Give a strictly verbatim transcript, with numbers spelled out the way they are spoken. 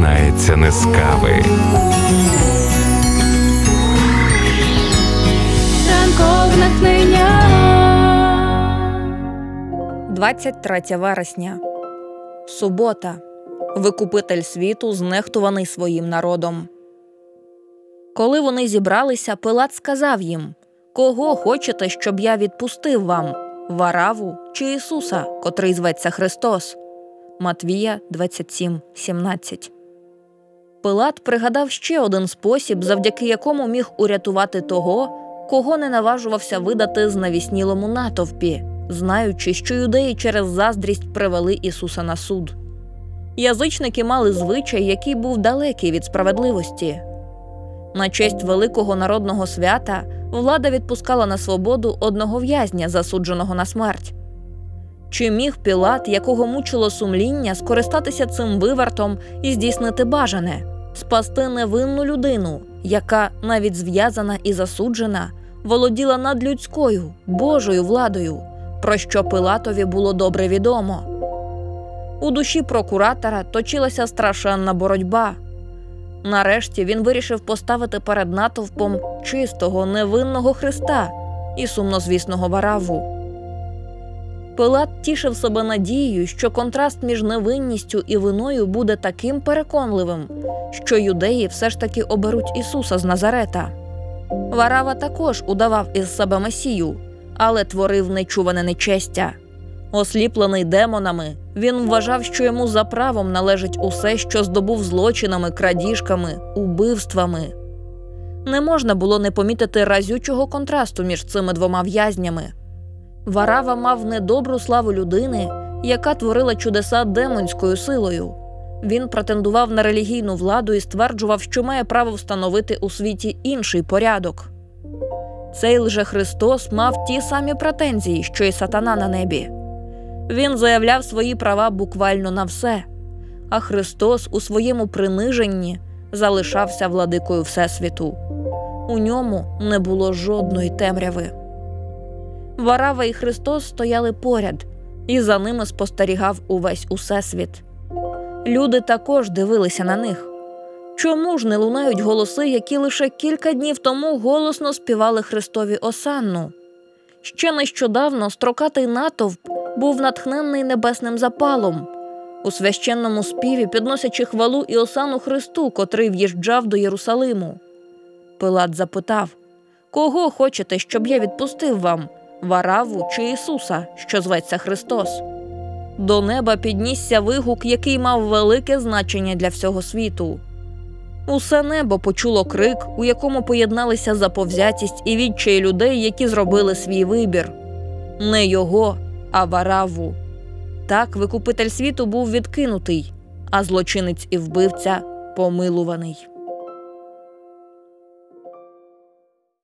починається не з кави. Ранкове натхнення. двадцять третє вересня. Субота. Викупитель світу, знехтуваний своїм народом. Коли вони зібралися, Пилат сказав їм: «Кого хочете, щоб я відпустив вам? Вараву чи Ісуса, котрий зветься Христос?» Матвія двадцять сім сімнадцять. Пилат пригадав ще один спосіб, завдяки якому міг урятувати того, кого не наважувався видати знавіснілому натовпі, знаючи, що юдеї через заздрість привели Ісуса на суд. Язичники мали звичай, який був далекий від справедливості. На честь великого народного свята влада відпускала на свободу одного в'язня, засудженого на смерть. Чи міг Пілат, якого мучило сумління, скористатися цим вивертом і здійснити бажане – спасти невинну людину, яка, навіть зв'язана і засуджена, володіла надлюдською, Божою владою, про що Пилатові було добре відомо? У душі прокуратора точилася страшенна боротьба. Нарешті він вирішив поставити перед натовпом чистого, невинного Христа і сумнозвісного Вараву. Пилат тішив себе надією, що контраст між невинністю і виною буде таким переконливим, що юдеї все ж таки оберуть Ісуса з Назарета. Варава також удавав із себе Месію, але творив нечуване нечестя. Осліплений демонами, він вважав, що йому за правом належить усе, що здобув злочинами, крадіжками, убивствами. Не можна було не помітити разючого контрасту між цими двома в'язнями. Варава мав недобру славу людини, яка творила чудеса демонською силою. Він претендував на релігійну владу і стверджував, що має право встановити у світі інший порядок. Цей лже-Христос мав ті самі претензії, що й сатана на небі. Він заявляв свої права буквально на все, а Христос у своєму приниженні залишався владикою Всесвіту. У ньому не було жодної темряви. Варава і Христос стояли поряд, і за ними спостерігав увесь Усесвіт. Люди також дивилися на них. Чому ж не лунають голоси, які лише кілька днів тому голосно співали Христові осанну? Ще нещодавно строкатий натовп був натхненний небесним запалом, у священному співі підносячи хвалу і осану Христу, котрий в'їжджав до Єрусалиму. Пилат запитав: «Кого хочете, щоб я відпустив вам? Вараву чи Ісуса, що зветься Христос?» До неба піднісся вигук, який мав велике значення для всього світу. Усе небо почуло крик, у якому поєдналися заповзятість і відчай людей, які зробили свій вибір. Не його, а Вараву. Так викупитель світу був відкинутий, а злочинець і вбивця помилуваний.